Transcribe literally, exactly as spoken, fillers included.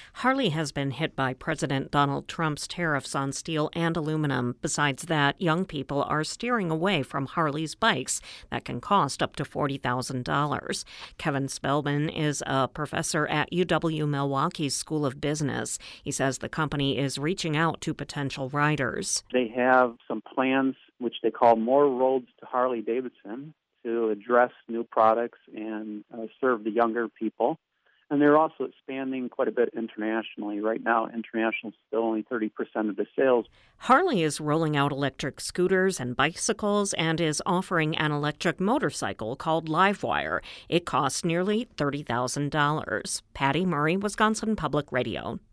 Harley has been hit by President Donald Trump's tariffs on steel and aluminum. Besides that, young people are steering away from Harley's bikes that can cost up to forty thousand dollars. Kevin Spellman is a professor at U W-Milwaukee's School of Business. He says the company is reaching out to potential riders. They have some plans, which they call More Roads to Harley-Davidson, to address new products and uh, serve the younger people. And they're also expanding quite a bit internationally. Right now, international is still only thirty percent of the sales. Harley is rolling out electric scooters and bicycles and is offering an electric motorcycle called Livewire. It costs nearly thirty thousand dollars. Patty Murray, Wisconsin Public Radio.